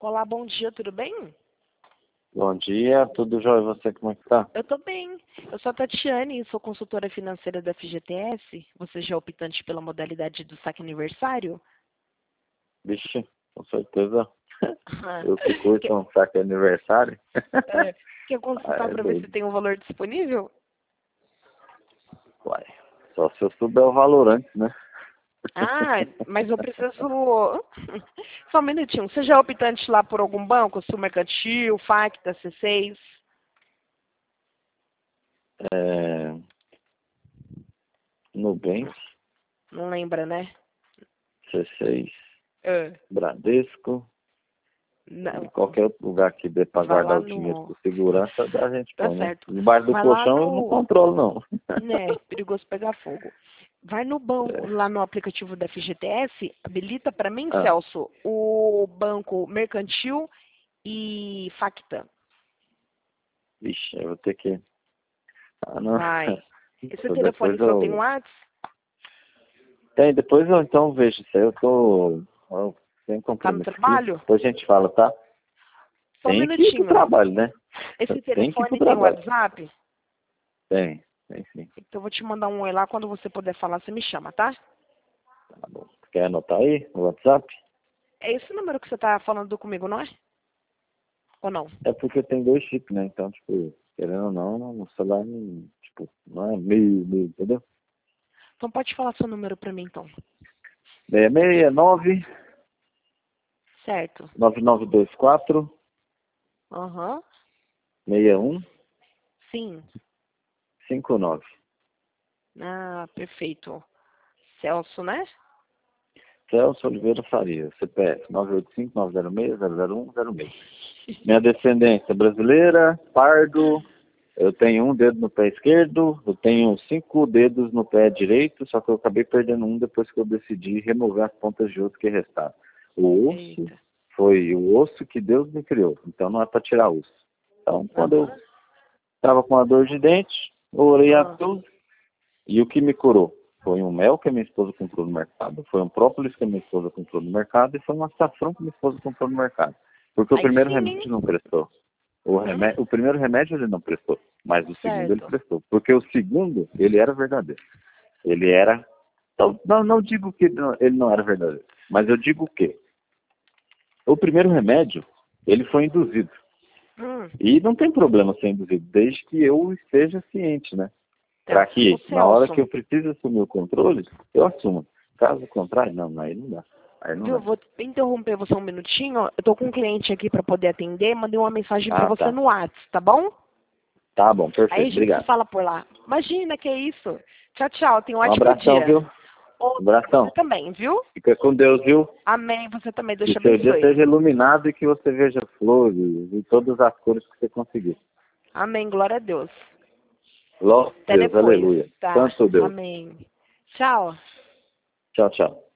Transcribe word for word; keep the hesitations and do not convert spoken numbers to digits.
Olá, bom dia, tudo bem? Bom dia, tudo jóia? E você, como é que tá? Eu tô bem. Eu sou a Tatiane, sou consultora financeira da F G T S. Você já é optante pela modalidade do saque aniversário? Vixe, com certeza. Ah, Eu que curto Quer, um saque aniversário. é, quer Ah, consultar é para ver se doido. tem um valor disponível? Uai, só se eu souber o valor antes, né? Ah, mas eu preciso... Só um minutinho. Você já é optante lá por algum banco? Sul Mercantil, Facta, C seis? É... Nubank, Não lembra, né? C seis, É. Bradesco e Não. qualquer outro lugar que dê pra Vai lá guardar o dinheiro no... por segurança, a gente Tá põe, né? certo. Debaixo do Vai lá colchão eu não no... controlo, não. Né, perigoso pegar fogo. Vai no banco, É. lá no aplicativo da F G T S, habilita para mim, Ah, Celso, o banco Mercantil e Facta. vixe, eu vou ter que... Ah, não. Vai. Esse telefone Depois seu tem eu... WhatsApp? Tem, depois eu então vejo isso aí. Eu tô eu, sem Tá no compromisso aqui. trabalho? Depois a gente fala, tá? Só um Tem que ir pro minutinho. trabalho, né? Esse Tem que ir pro telefone tem trabalho. WhatsApp? Tem, tem sim. Então eu vou te mandar um oi lá, quando você puder falar, você me chama, tá? Tá bom. Quer anotar aí no WhatsApp? É esse número que você tá falando comigo, não é? Ou não? É porque tem dois chips, né? Então, tipo, querendo ou não, o celular não, tipo, não é meio, meio, entendeu? Então pode falar seu número pra mim, então. seis seis nove, Certo. nove nove dois quatro, Aham. seis um Sim. cinco nove. Ah, perfeito. Celso, né? Celso Oliveira Faria, C P F nove oito cinco nove zero seis zero zero um zero seis. Minha descendência é brasileira, pardo, eu tenho um dedo no pé esquerdo, eu tenho cinco dedos no pé direito, só que eu acabei perdendo um depois que eu decidi remover as pontas de osso que restaram. O osso Eita. foi o osso que Deus me criou, então não é para tirar osso. Então, quando eu Aham. estava com uma dor de dente, eu orei a Ah, Deus e o que me curou? Foi um mel que a minha esposa comprou no mercado, foi um própolis que a minha esposa comprou no mercado e foi um açafrão que a minha esposa comprou no mercado. Porque o aí primeiro sim, hein? remédio não prestou. O, Hum, remé o primeiro remédio ele não prestou, mas o segundo ele certo. prestou. Porque o segundo, ele era verdadeiro. Ele era... Não, não, não digo que não- ele não era verdadeiro, mas eu digo que o primeiro remédio, ele foi induzido. Hum, E não tem problema ser induzido, desde que eu esteja ciente, né? Para tá. Ô, que, na hora que Celso, eu preciso assumir o controle, eu assumo. Caso contrário, não, aí não dá. Aí não viu, dá. vou interromper você um minutinho. Eu tô com um cliente aqui para poder atender. Mandei uma mensagem para Ah, você tá. no WhatsApp, tá bom? Tá bom, Aí a perfeito. gente se Obrigado. fala por lá. Imagina, que é isso. Tchau, tchau. Tenha um Um ótimo abração, dia. viu? Um Outro pra você abração. também, viu? Fica com Deus, viu? Amém. Você também. Deus Que te seu dia abençoe. seja iluminado e que você veja flores e todas as cores que você conseguir. Amém. Glória a Deus. Glória a Até Deus, depois, aleluia. tá? Santo Deus. Amém. Tchau. Tchau, tchau.